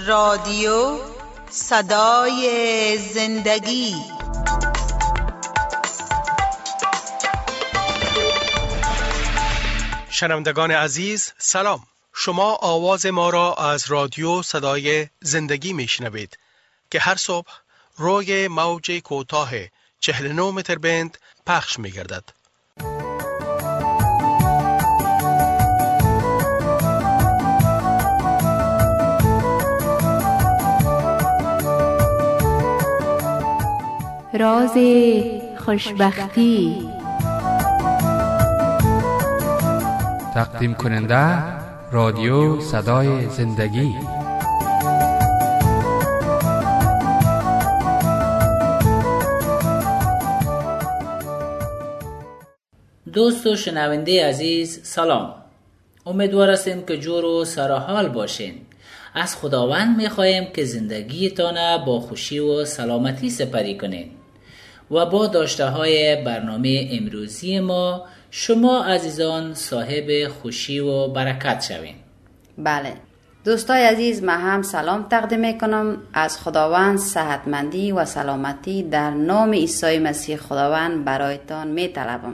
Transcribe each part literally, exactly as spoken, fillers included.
رادیو صدای زندگی. شنوندگان عزیز سلام، شما آواز ما را از رادیو صدای زندگی میشنوید که هر صبح روی موج کوتاه چهل و نه متر بند پخش میگردد. راز خوشبختی. تقدیم کننده رادیو صدای زندگی. دوست و شنونده عزیز سلام. امیدوار هستیم که جور و سرحال باشین. از خداوند میخواهیم که زندگیتان با خوشی و سلامتی سپری کنین و با داشته های برنامه امروزی ما شما عزیزان صاحب خوشی و برکت شوین. بله دوستای عزیز، من هم سلام تقدیم میکنم. از خداوند صحتمندی و سلامتی در نام عیسی مسیح خداوند برایتان میطلبم.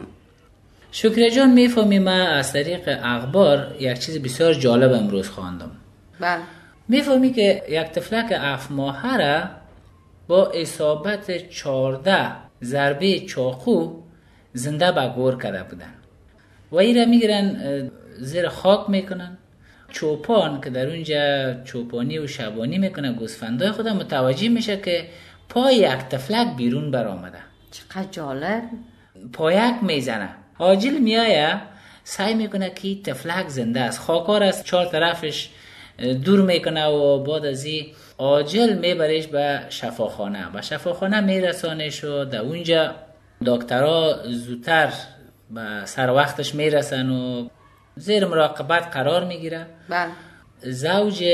شکر جان، میفهمی من از طریق اخبار یک چیز بسیار جالب امروز خواندم. بله میفهمی که یک طفلک هفت ماهه را با اصابت چهارده ضربه چاقو زنده به گور کرده بودن و این را میگیرن زیر خاک میکنن. چوپان که در اونجا چوپانی و شبانی میکنه گوسفندای خدا متوجه میشه که پای یک طفلک بیرون بر آمده. چقدر جالب. پایک میزنه، عاجل میایه سعی میکنه که طفلک زنده است، خاکار است، چهار طرفش دور میکنه و بعد از این عاجل میبریش به شفاخانه. به شفاخانه میرسانش و در اونجا دکترها زودتر به سر وقتش میرسن و زیر مراقبت قرار میگیره. بله. زوج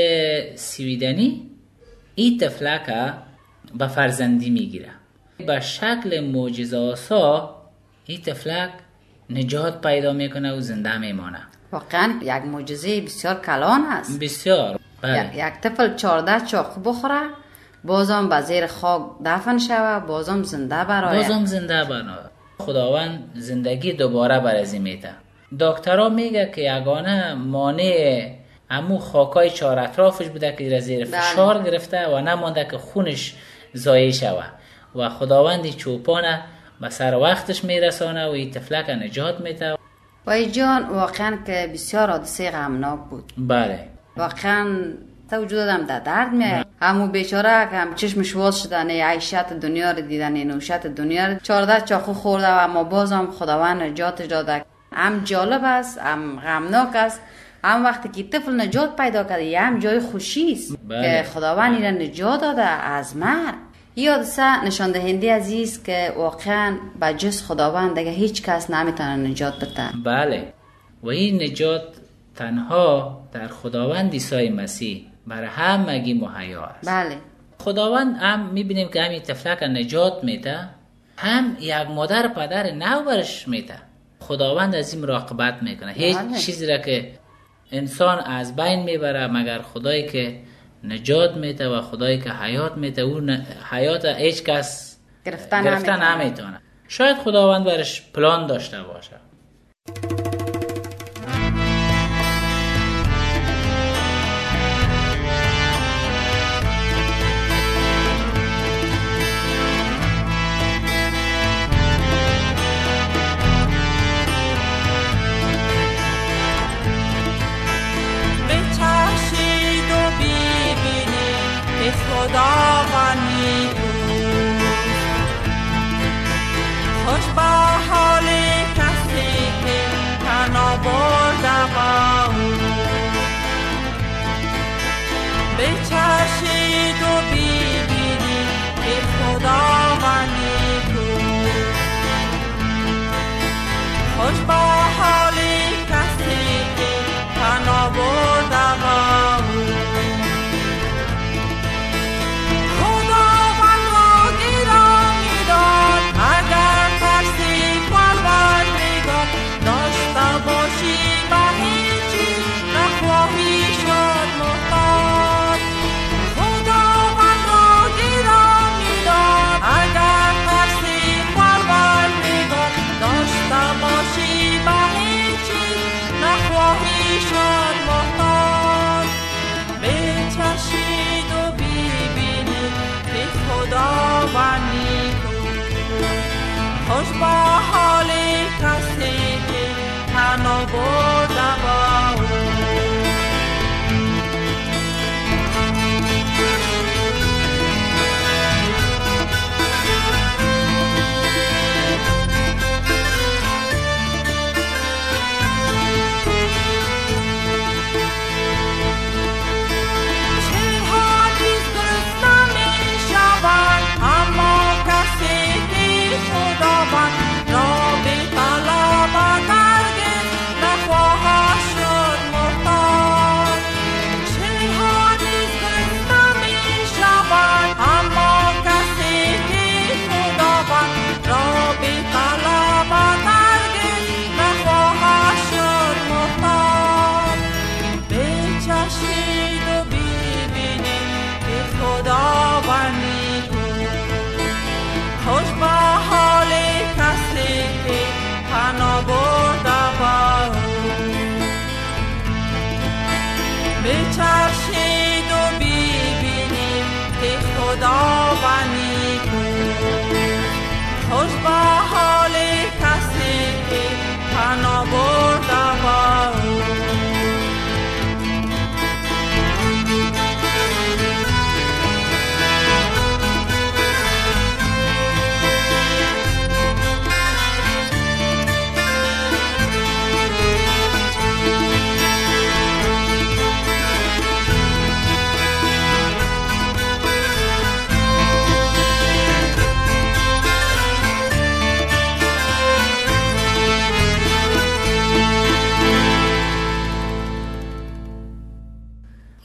سویدنی این طفلک به فرزندی میگیره. به شکل معجزه‌آسا این طفلک نجات پیدا میکنه و زنده میمانه. واقعا یک معجزه بسیار کلان است. بسیار. بله. یک طفل چهارده چاقو بخوره بازم به زیر خاک دفن شوه، بازم زنده برآید. بازم زنده برآید. خداوند زندگی دوباره برازی میده. دکترها میگه که یگانه مانع همو خاکای چهار اطرافش بوده که زیر فشار بله. گرفته و نمانده که خونش ضایع شوه و خداوندی چوپانه به سر وقتش میرسانه و این طفلک نجات میده. و ای جان واقعا که بسیار حادثه غمناک بود. بله واقعا تا وجود آدم در درد میاد. همو بیچاره که هم چشمش واز شده، نه عیشت دنیا رو دیدن، نه نوشت دنیا رو. چهارده چاقو خورده و اما بازم خداوند نجات داده. هم جالب است، هم غمناک است. هم وقتی که طفل نجات پیدا کرده هم جای خوشی است که خداوند این نجات داده از مرگ. این حادثه نشان دهنده عزیز که واقعا به جز خداوند دیگه هیچ کس نمیتونه نجات بده. بله و این نجات تنها در خداوند عیسی مسیح برای همگی مهیا است. بله. خداوند هم میبینیم که همین طفلک نجات میده، هم یک مادر پدر نو برش میده. خداوند از این مراقبت میکنه. هیچ بله. چیزی را که انسان از بین میبره مگر خدایی که نجات میده و خدایی که حیات میده. اون حیات هیچ کس گرفتن, گرفتن نمیتونه. شاید خداوند برش پلان داشته باشه. خداوندی خوش به حال کسی که تنها برده با او بچشید و ببینی که خداوندی خوش به حال کسی که تنها برده با او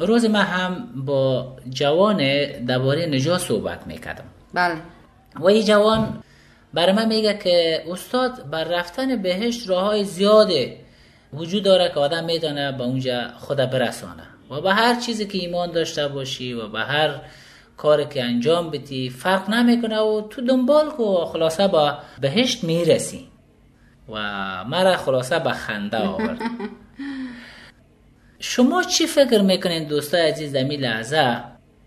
روز من هم با جوان درباره نجات صحبت میکردم. بله. و این جوان برای من میگه که استاد بر رفتن بهشت راه های زیاده وجود داره که آدم میتونه به اونجا خود برسانه و به هر چیزی که ایمان داشته باشی و به هر کاری که انجام بدی فرق نمیکنه و تو دنبال کو خلاصه به بهشت میرسی. و مرا خلاصه به خنده آورد. شما چی فکر میکنین دوستای عزیز در این لحظه؟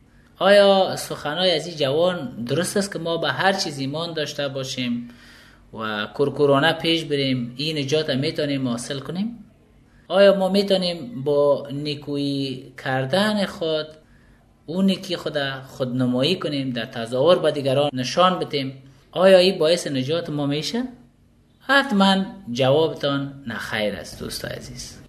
آیا سخنای از این جوان درست است که ما به هر چیز ایمان داشته باشیم و کرکرانه پیش بریم این نجات میتونیم حاصل کنیم؟ آیا ما میتونیم با نیکویی کردن خود اون نیکی خود خودنمایی کنیم، در تظاهر به دیگران نشان بدیم؟ آیا این باعث نجات ما میشه؟ حتما جوابتان نخیر است دوستای عزیز.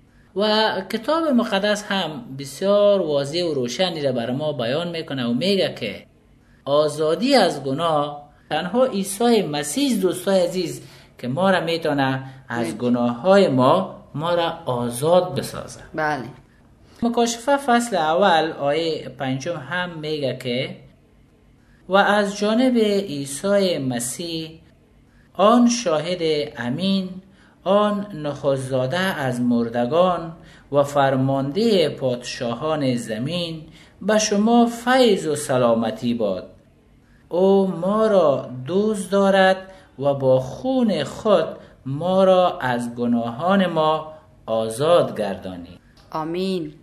و کتاب مقدس هم بسیار واضح و روشنی را برای ما بیان میکنه و میگه که آزادی از گناه تنها عیسی مسیح دوستای عزیز که ما را میتونه از گناه های ما ما را آزاد بسازه. بله. مکاشفه فصل اول آیه پنجم هم میگه که و از جانب عیسی مسیح آن شاهد امین، آن نخست‌زاده از مردگان و فرمانده پادشاهان زمین، به شما فیض و سلامتی باد. او ما را دوست دارد و با خون خود ما را از گناهان ما آزاد گردانی. آمین.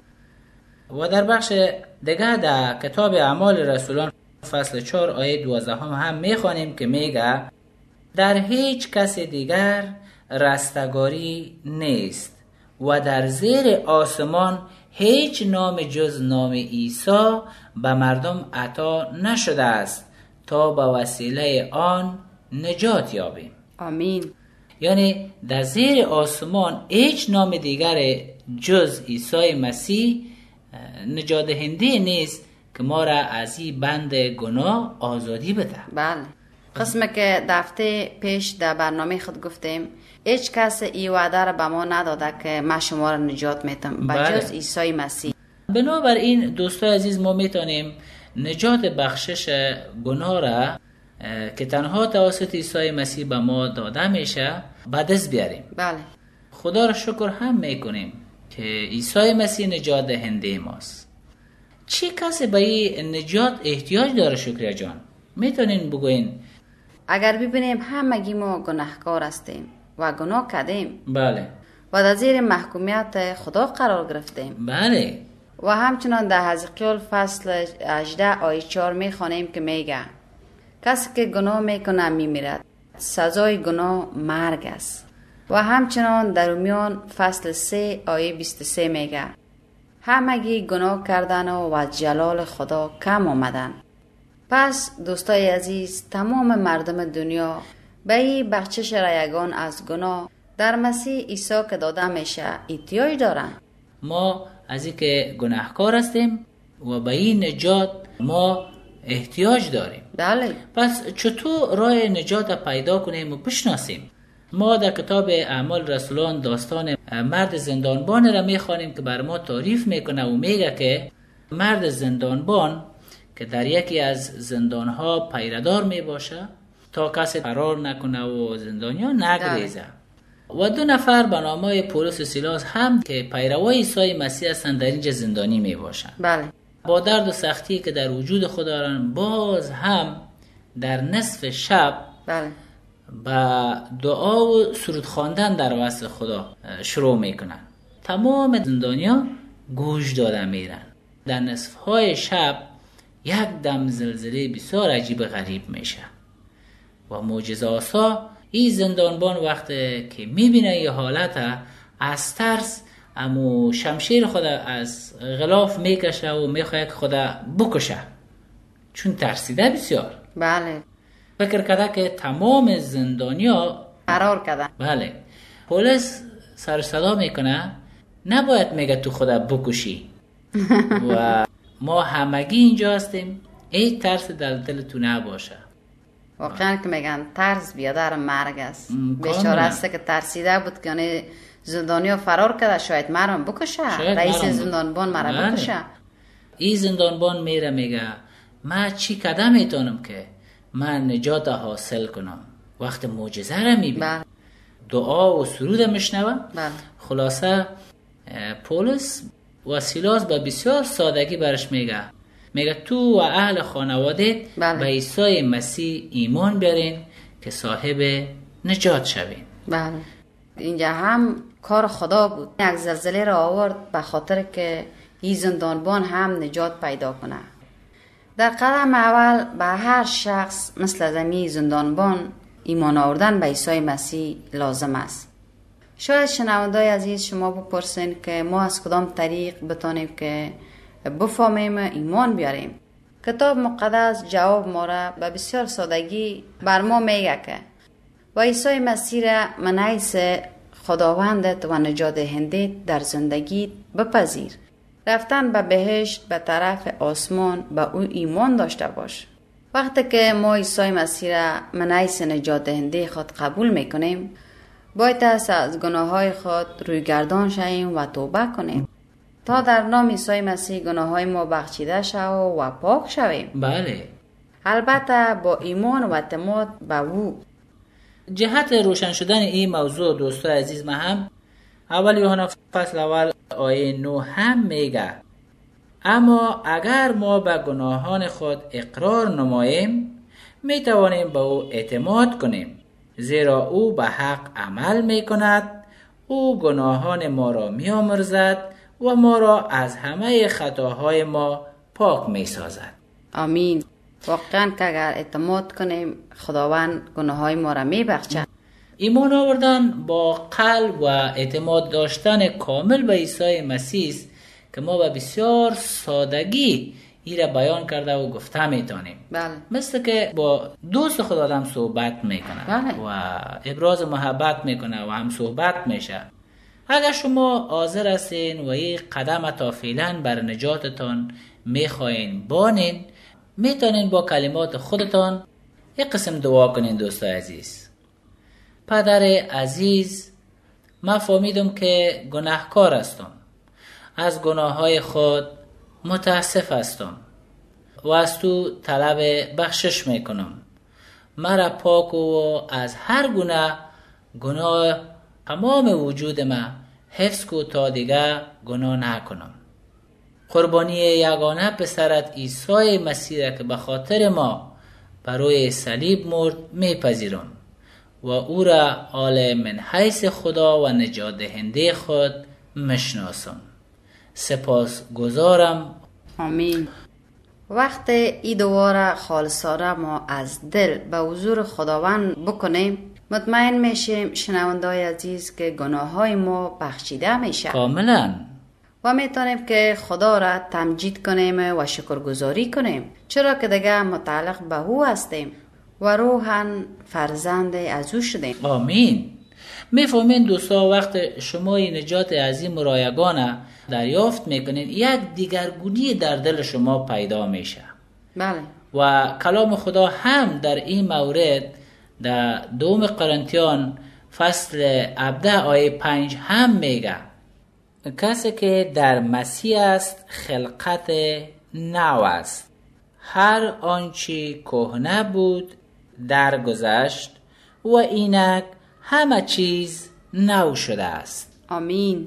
و در بخش دیگه در کتاب اعمال رسولان فصل چهار آیه دوازده هم, هم میخوانیم که میگه در هیچ کس دیگر رستگاری نیست و در زیر آسمان هیچ نام جز نام عیسی به مردم عطا نشده است تا به وسیله آن نجات یابیم. آمین. یعنی در زیر آسمان هیچ نام دیگر جز عیسی مسیح نجات دهنده نیست که ما را از این بند گناه آزادی بده. بله. قسمه که دفعه پیش در برنامه خود گفتیم هیچ کس این وعده را به ما نداده که ما شما را نجات میتم بجز عیسی مسیح. بنابراین دوستای عزیز ما میتونیم نجات بخشش گناه را که تنها توسط عیسی مسیح به ما داده میشه به دست بیاریم. بله. خدا را شکر هم میکنیم که عیسی مسیح نجات دهنده ماست. چی کسی به این نجات احتیاج داره شکریا جان؟ میتونین بگوین؟ اگر ببینیم همگی ما گناهکار هستیم و گناه کردیم. بله. و در زیر محکومیت خدا قرار گرفتیم. بله. و همچنان در حزقیال فصل هجده آیه چهار میخوانیم که میگه کسی که گناه میکنه میمیرد، سزای گناه مرگ است. و همچنان در رومیان فصل سه آیه بیست و سه میگه همگی گناه کردن و از جلال خدا کم آمدن. پس دوستای عزیز تمام مردم دنیا به این بخشش رایگان از گناه در مسیح عیسی که داده میشه احتیاج دارن. ما از این که گناهکار هستیم و به این نجات ما احتیاج داریم. بله. پس چطور راه نجات پیدا کنیم و بشناسیم؟ ما در کتاب اعمال رسولان داستان مرد زندانبان را میخوانیم که بر ما تعریف میکنه و میگه که مرد زندانبان که در یکی از زندانها پیردار میباشه تا کسی فرار نکنه و زندانیا نگریزه. و دو نفر به نام پولس و سیلاس هم که پیروای عیسی مسیح هستند در اینجا زندانی میباشند. بله. با درد و سختی که در وجود خود دارن باز هم در نصف شب بله با دعا و سرود خواندن در وصل خدا شروع میکنن. تمام زندانیا گوش داده میرن. در نصف های شب یک دم زلزله بسیار عجیب غریب میشه و معجزه آسا این زندانبان وقتی که میبینه یه حالت از ترس امو شمشیر خود از غلاف میکشه و میخواد خود بکشه چون ترسیده بسیار. بله. فکر کرده که تمام زندانیا فرار کردن. بله. پلیس سر صدا میکنه نباید میگه تو خود بکشی و ما همگی اینجا هستیم، ای ترس در دل تو نباشه. واقعا که میگن ترس بیادر مرگ است. بیچاره است که ترسیده بود که زندانیا فرار کرده، شاید مرم بکشه، رئیس زندانبان مرا بکشه. این زندانبان میره میگه من چی کده میتونم که من نجات حاصل کنم. وقت معجزه را میبینم، دعا و سرود میشنوه. خلاصه پولس و سیلاس به بسیار سادگی برش میگه میگه تو و اهل خانواده به عیسی مسیح ایمان بیارین که صاحب نجات شوین. بله، اینجا هم کار خدا بود. یک زلزله را آورد به خاطر که این زندانبان هم نجات پیدا کنه. در قدم اول به هر شخص مثل زمین زندانبان ایمان آوردن به عیسی مسیح لازم است. شاید شنوندای عزیز شما بپرسین که ما از کدام طریق بتانیم که بفهمیم ایمان بیاریم. کتاب مقدس جواب ما را به بسیار سادگی بر ما میگه که با عیسی مسیح را من حیث خداوندت و نجات دهنده در زندگی بپذیر. رفتن به بهشت به طرف آسمان به او ایمان داشته باش. وقتی که ما عیسی مسیح را من حیث نجات دهنده خود قبول میکنیم، باید از گناه های خود روی گردان شویم و توبه کنیم تا در نام عیسی مسیح گناه های ما بخشیده شود و پاک شویم. بله، البته با ایمان و اعتماد به او. جهت روشن شدن این موضوع دوستای عزیز، ما هم اول یوحنا فصل اول آیه نه هم میگه اما اگر ما به گناهان خود اقرار نماییم میتوانیم به او اعتماد کنیم، زیرا او به حق عمل میکند. او گناهان ما را میامرزد و ما را از همه خطاهای ما پاک میسازد. آمین. واقعا که اگر اعتماد کنیم خداوند گناههای ما را میبخشد. ایمان آوردن با قلب و اعتماد داشتن کامل به عیسی مسیح است که ما به بسیار سادگی این را بیان کرده و گفته میتونیم. بله. مثل که با دوست خود آدم صحبت میکنه. بله. و ابراز محبت میکنه و هم صحبت میشه. اگر شما حاضر هستین و این قدم تا فعلا بر نجاتتان میخواین بانین، میتونین با کلمات خودتان یک قسم دعا کنین. دوستای عزیز، پدر عزیز، من فهمیدم که گناهکار هستم، از گناههای خود متاسف هستم و از تو طلب بخشش میکنم. مرا پاک و از هر گناه گناه تمام وجود من حفظ کو تا دیگه گناه نکنم. قربانی یگانه پسرت عیسی مسیح که به خاطر ما برای صلیب مرد میپذیرم و او را آل من حیث خدا و نجات دهنده خود مشناسم. سپاس گذارم. آمین. وقت ای دواره خالصانه ما از دل به حضور خداوند بکنیم، مطمئن میشیم شنوندای عزیز که گناه های ما بخشیده میشه کاملا و میتونیم که خدا را تمجید کنیم و شکرگزاری کنیم، چرا که دیگه متعلق به او هستیم و روحاً فرزند از او شدیم. آمین. میفهمین دوستا، وقت شما این نجات عظیم و رایگانه دریافت میکنین، یک دیگرگونی در دل شما پیدا میشه. بله. و کلام خدا هم در این مورد در دوم قرنتیان فصل هفده آیه پنج هم میگه کسی که در مسیح است خلقت نو است، هر آنچه کهنه بود درگذشت و اینک همه چیز نو شده است. آمین.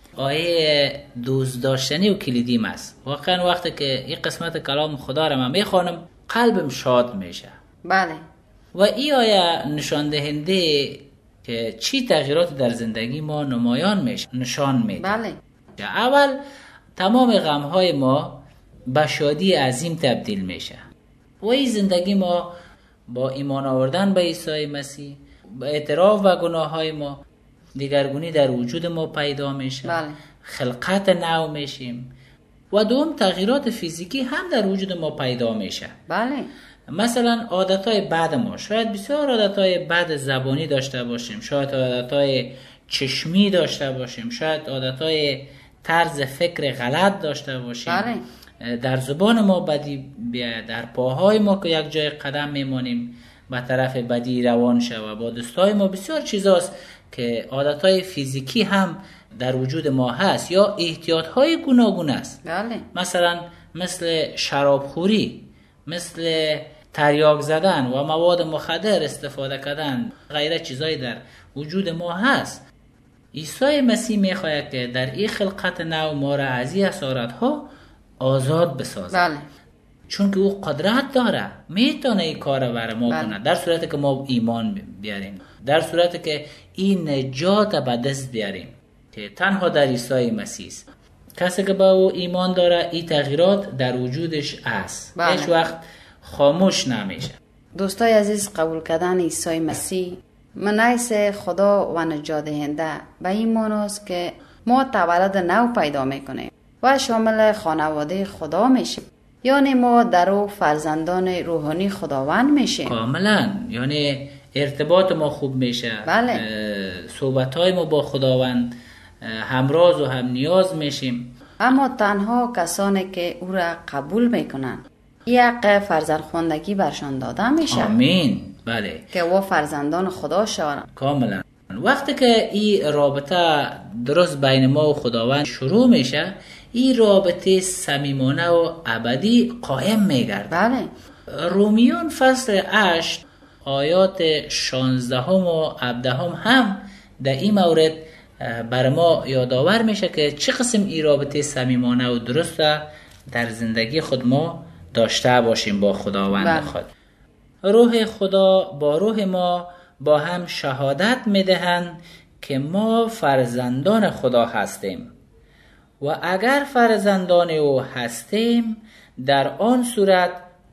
آیه دوست داشتنی و کلیدیم است. واقعا وقتی که این قسمت کلام خدا را من میخوانم قلبم شاد میشه. بله. و این آیه نشان دهنده که چی تغییرات در زندگی ما نمایان میشه نشان میده. بله. اول تمام غمهای ما به شادی عظیم تبدیل میشه و این زندگی ما با ایمان آوردن به عیسی مسیح، با اعتراف و گناههای ما، دیگرگونی در وجود ما پیدا میشه. بله. خلقت نو میشیم و دوم تغییرات فیزیکی هم در وجود ما پیدا میشه. بله. مثلا عادتهای بد ما، شاید بسیار عادتهای بد زبانی داشته باشیم، شاید عادتهای چشمی داشته باشیم، شاید عادتهای طرز فکر غلط داشته باشیم. بله. در زبان ما بدی بیاید، در پاهای ما که یک جای قدم میمانیم به طرف بدی روان شوه. با دوستای ما بسیار چیزاست که عادتهای فیزیکی هم در وجود ما هست یا احتیاطهای گوناگون است. بله. مثلا مثل شرابخوری، مثل تریاک زدن و مواد مخدر استفاده کردن، غیره چیزایی در وجود ما هست. عیسی مسیح میخواهد که در این خلقت نو ما را از این اسارت‌ها آزاد بسازد. بله. چون که او قدرت داره، میتونه این کار رو برای ما بله. کنه، در صورتی که ما ایمان بیاریم، در صورتی که این نجات به دست بیاریم که تنها در عیسی مسیح است. کسی که به او ایمان داره این تغییرات در وجودش است. بله. هیچ وقت خاموش نمیشه. دوستای عزیز، قبول کردن عیسی مسیح من حیث خدا و نجات دهنده به این معناست که ما تولد نو پیدا میکنیم و شامل خانواده خدا میشیم، یعنی ما در او فرزندان روحانی خداوند میشیم. کاملا، یعنی ارتباط ما خوب میشه. بله. صحبت های ما با خداوند همراز و هم نیاز میشیم. اما تنها کسانی که او را قبول میکنن این حق فرزندخواندگی برشان داده میشه. آمین. بله. که او فرزندان خدا شوند. کاملا. وقتی که این رابطه درست بین ما و خداوند شروع میشه، این رابطه صمیمانه و ابدی قائم میگرد. بله. رومیون فصل هشت آیات شانزدهم و هفدهم هم در این مورد بر ما یادآور میشه که چه قسم این رابطه صمیمانه و درسته در زندگی خود ما داشته باشیم با خداوند. بله. خود روح خدا با روح ما با هم شهادت میدهند که ما فرزندان خدا هستیم و اگر فرزندان او هستیم در آن صورت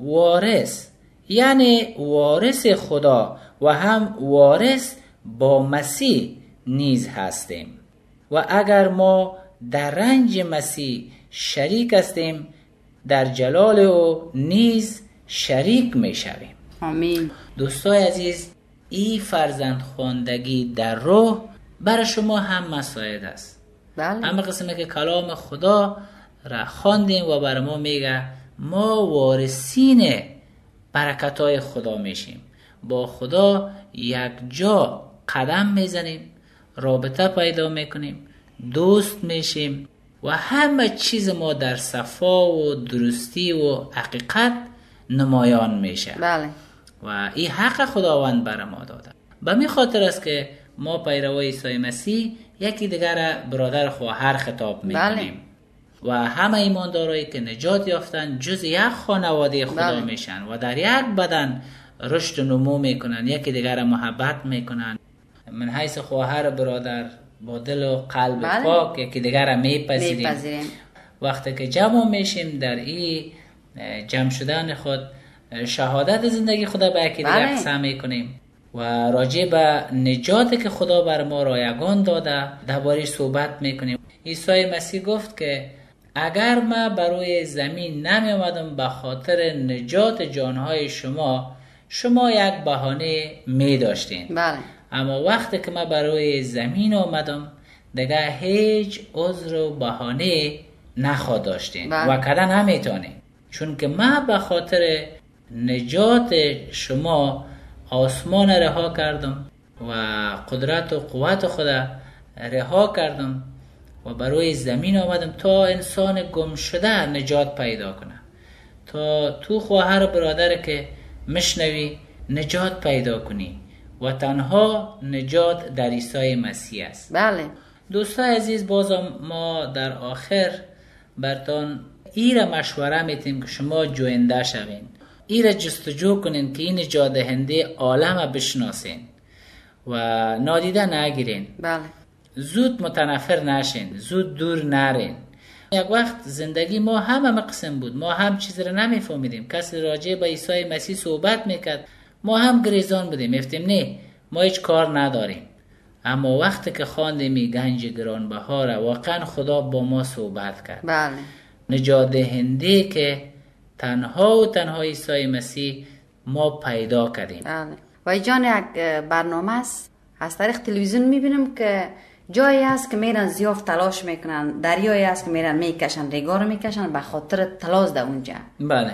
وارث، یعنی وارث خدا و هم وارث با مسیح نیز هستیم و اگر ما در رنج مسیح شریک هستیم در جلال او نیز شریک می شویم. آمین. دوستای عزیز، این فرزند خواندگی در روح برای شما هم مساعد است. بله. اما قسمه که کلام خدا را خواندیم و برای ما میگه ما وارثین برکتای خدا میشیم، با خدا یک جا قدم میزنیم، رابطه پیدا میکنیم، دوست میشیم و همه چیز ما در صفا و درستی و حقیقت نمایان میشه. بله. و این حق خداوند بر ما داده. به می خاطر است که ما پیروای عیسی مسیح یکی دیگر برادر خواهر خطاب میکنیم. بله. و همه ایماندارایی که نجات یافتن جز یک خانواده خدا بله. میشن و در یک بدن رشد و نمو میکنن، یکی دیگر محبت میکنن. من حیث خواهر برادر با دل و قلب بله. پاک یکی دیگر میپذیریم. میپذیریم. وقتی که جمع میشیم در این جمع شدن خود شهادت زندگی خدا به یکی دیگر قسم میکنیم و راجع به نجاتی که خدا بر ما رایگان داده درباره‌اش صحبت میکنیم. عیسی مسیح گفت که اگر من بر روی زمین نمی آمدم به خاطر نجات جانهای شما، شما یک بهانه می داشتین. بله. اما وقتی که من بر روی زمین آمدم دیگه هیچ عذر و بهانه نخواد داشتین. بله. و کدن نمیتونین، چون که من به خاطر نجات شما آسمان رها کردم و قدرت و قوت خدا رها کردم و برای زمین آمدم تا انسان گم شده نجات پیدا کنه، تا تو خواهر برادر که مشنوی نجات پیدا کنی و تنها نجات در عیسی مسیح است. بله. دوستان عزیز، بازم ما در آخر برتان ایره مشوره میتیم که شما جوینده شوین، ایره جستجو کنین که این نجات دهنده عالم بشناسین و نادیده نگیرین. بله. زود متنفر نشین، زود دور نرین. یک وقت زندگی ما هم همه قسم بود، ما هم چیز رو نمیفهمیدیم، کسی راجع به عیسی مسیح صحبت میکرد ما هم گریزان بودیم، میفتیم نه ما هیچ کار نداریم. اما وقتی که خواندیم این گنج گرانبهار واقعا خدا با ما صحبت کرد. بله. نجات دهنده که تنها و تنها عیسی مسیح ما پیدا کردیم. بله. و جان یک برنامه است از طریق تلویزیون میبینیم که جایی هست که میرن زیاف تلاش میکنن، دریایی هست که میرن میکشن، ریگار میکشن به خاطر تلاش در اونجا. بله.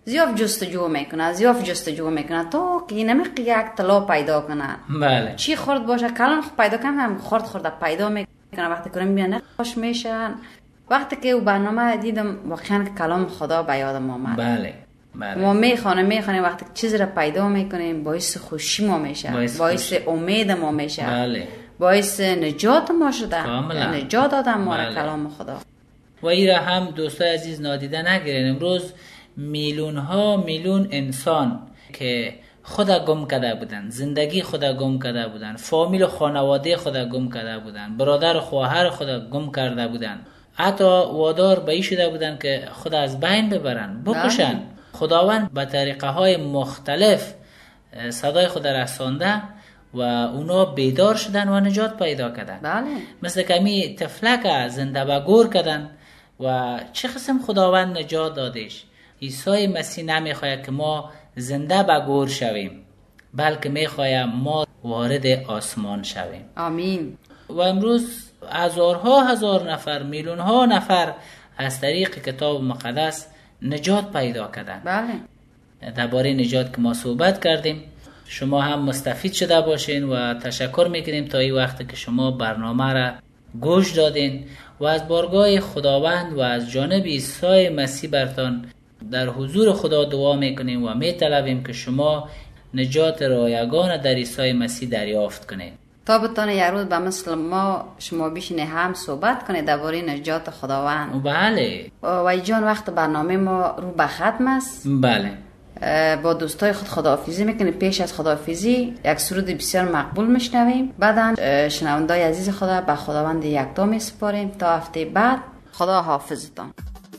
زیاد جستجو میکنه زیاد جستجو میکنه تا که نمیخ یک طلا پیدا کنه. بله. چی خورد باشه کلام پیدا کنه هم خورد خورده پیدا میکنه. وقتی کنم میانه خوش میشن. وقتی که او برنامه دیدم واقعا کلام خدا به یادم آمد. بله. بله. ما میخوانیم میخوانیم وقتی چیزی را پیدا میکنیم باعث خوشی ما میشه، باعث, باعث امید ما میشه. بله. باعث نجات ما شده. کاملا. نجات دادم ما بله. کلام خدا. و این را هم دوستای عزیز نادیده نگیرین. امروز میلیون ها میلیون انسان که خدا گم کرده بودن، زندگی خدا گم کرده بودن، فامیل و خانواده خدا گم کرده بودن، برادر و خواهر خدا گم کرده بودن، حتی وادار به این شده بودن که خدا از بین ببرن، بکشن. خداوند به طریقه های مختلف صدای خدا رسانده و اونا بیدار شدن و نجات پیدا کردن. بله. مثل کمی تفلک زنده به گور کردن و چه قسم خداوند نجات دادش. عیسی مسیح نمیخواهد که ما زنده به گور شویم، بلکه میخواهد ما وارد آسمان شویم. آمین. و امروز هزارها هزار نفر، میلیون ها نفر از طریق کتاب مقدس نجات پیدا کردن. بله. درباره نجات که ما صحبت کردیم، شما هم مستفید شده باشین و تشکر میکنیم تا این وقت که شما برنامه را گوش دادین و از بارگاه خداوند و از جانب عیسی مسیح برتان در حضور خدا دعا میکنیم و میطلبیم که شما نجات رایگان در عیسی مسیح دریافت کنید. تا بتانه یه روز به مثل ما شما بیشینه هم صحبت کنید درباره نجات خداوند. بله. و جان وقت برنامه ما رو به ختم است. بله. با دوستای خود خداحافظی میکنیم. پیش از خداحافظی یک سرود بسیار مقبول میشنویم. بعدا شنوندای عزیز خدا به خداوند یکتا میسپاریم تا هفته بعد. خدا حافظتان.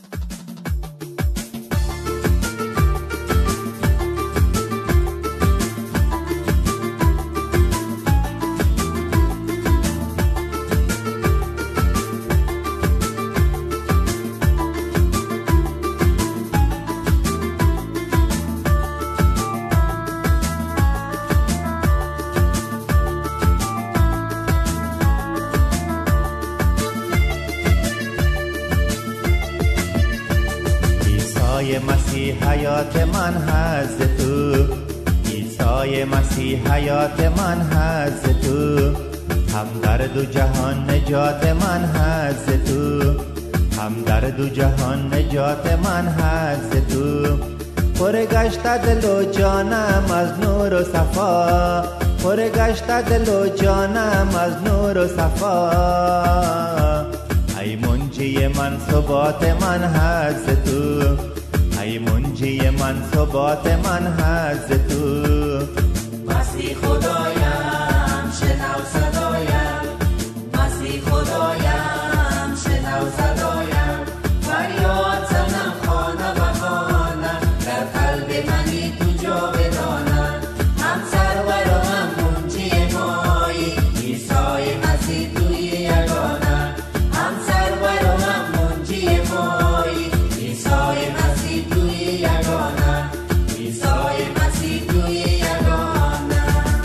حیات من هست تو، عیسی مسیح حیات من هست تو، هم در دو جهان نجات من هست تو، هم در دو جهان نجات من هست تو. پر گشت دل و جانم از نور و صفا، پر گشت دل و جانم از نور و صفا. ای منجی من ثبات من هست تو، ای منجی من ثبات من هست تو. مسیح خدایم شنو صدایم، مسیح خدایم شنو صدایم. فریاد زنم خانه به خانه، در قلب منی تو جاودانه. هم سرور و هم منجی مایی، عیسی مسیح توی یگانه. هم سرور و هم منجی مایی، عیسی مسیح توی یگانه. عیسی مسیح توی یگانه.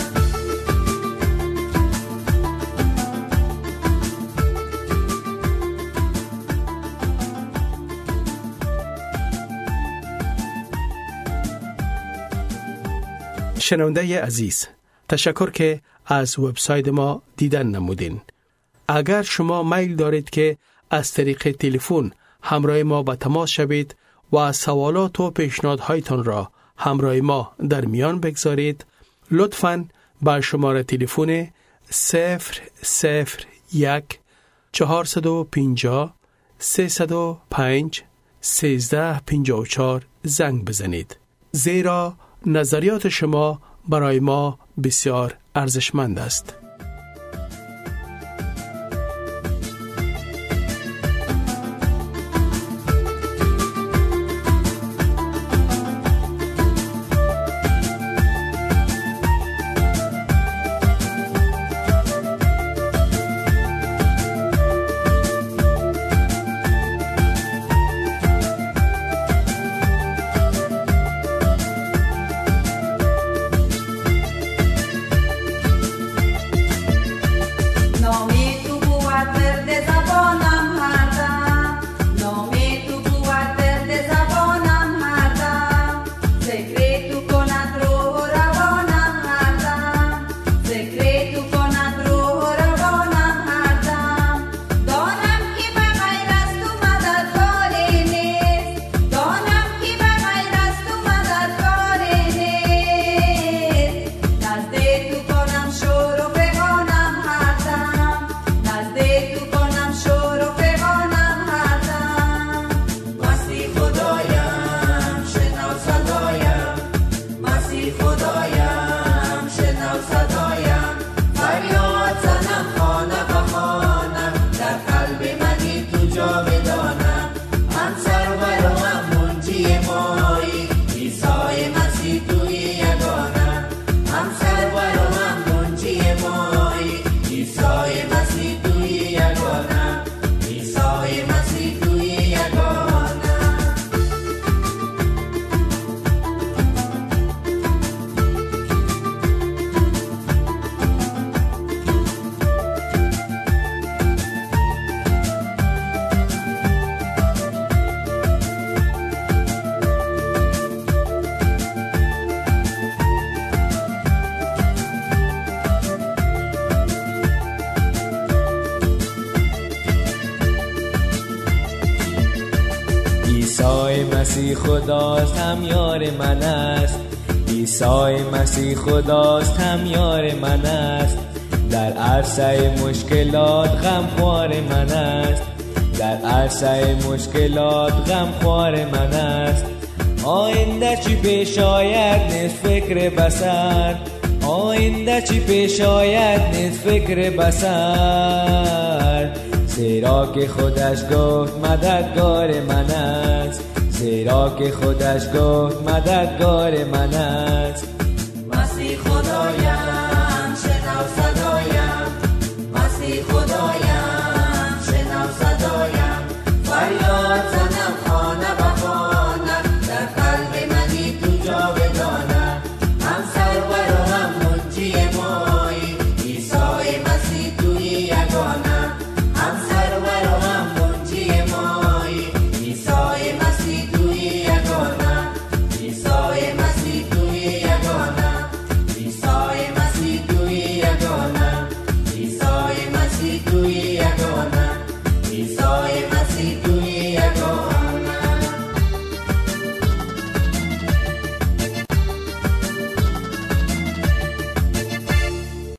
شنونده عزیز، تشکر که از وبسایت ما دیدن نمودین. اگر شما میل دارید که از طریق تلفن همراه ما به تماس شوید و سوالات و پیشنهادهایتان را همراه ما در میان بگذارید، لطفاً با شماره تلفن صفر صفر یک چهارصد و پنجاه سیصد و پنج سیزده پنجاه و چهار زنگ بزنید، زیرا نظریات شما برای ما بسیار ارزشمند است. عیسی مسیح خداست هم یار من است، عیسی مسیح خداست هم یار من است، در عرصه مشکلات غم خوار من است، در عرصه مشکلات غم خوار من است. آینده چی پیش آید نیست فکر بسر، آینده چی پیش آید نیست فکر بسر، زیرا که خودش گفت مددگار من است، زیرا که خودش گفت مددگار من است.